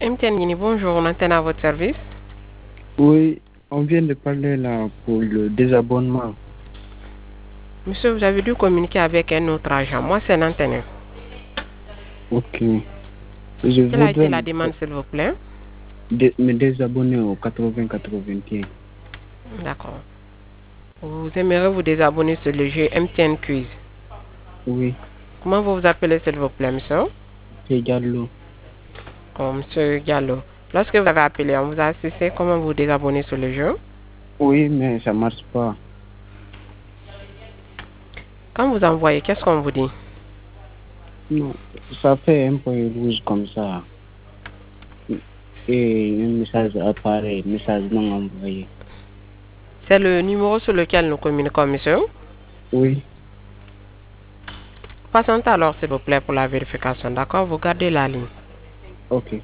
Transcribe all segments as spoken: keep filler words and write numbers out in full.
M T N Guinée, bonjour, on antenne à votre service. Oui, on vient de parler là pour le désabonnement. Monsieur, vous avez dû communiquer avec un autre agent. Moi, c'est l'antenne. Ok. Je Quelle a été voudrais la demande, s'il vous plaît? dé- me désabonner au quatre-vingts quatre-vingt-un. D'accord. Vous aimeriez vous désabonner sur le jeu M T N Quiz. Oui, Comment vous vous appelez, s'il vous plaît, monsieur? c'est Diallo. Oh, monsieur Gallo. Lorsque vous avez appelé, on vous a assisté comment vous désabonner sur le jeu. Oui, mais ça marche pas. Quand vous envoyez, qu'est-ce qu'on vous dit? Non, ça fait un point rouge comme ça. Et un message apparaît, message non envoyé. C'est le numéro sur lequel nous communiquons, monsieur. Oui, Patientez alors, s'il vous plaît, pour la vérification. D'accord? Vous gardez la ligne. ok.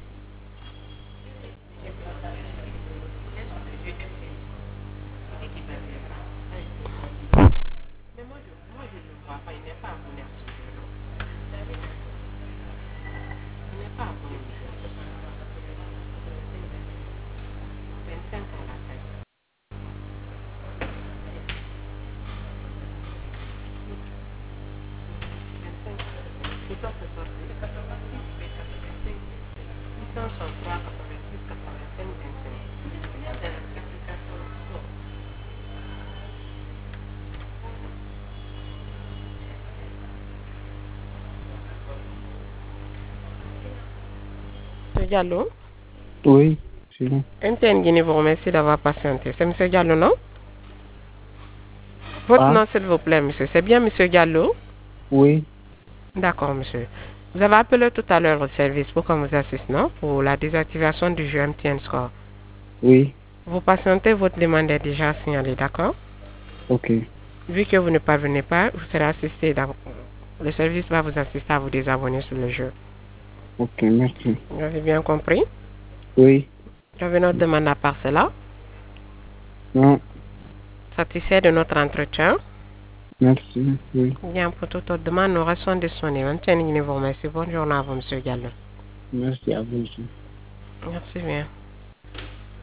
Monsieur Diallo, Oui, c'est bon. M T N Guinée vous remercie d'avoir patienté. C'est monsieur Diallo, non? Votre Ah, nom, s'il vous plaît, monsieur. C'est bien monsieur Diallo? oui, D'accord, monsieur. Vous avez appelé tout à l'heure au service pour qu'on vous assiste, non? Pour la désactivation du jeu M T N Score. oui, Vous patientez, votre demande est déjà signalée, d'accord? ok. Vu que vous ne parvenez pas, vous serez assisté. Dans... Le service va vous assister à vous désabonner sur le jeu. Ok, merci. Vous avez bien compris? Oui, J'avais notre demande à part cela. non, Satisfait de notre entretien. merci, oui. Bien, pour toute autre demande, nous restons disponibles. M T N Guinée vous remercie. Bonne journée à vous, monsieur Diallo. Merci à vous aussi. Merci bien.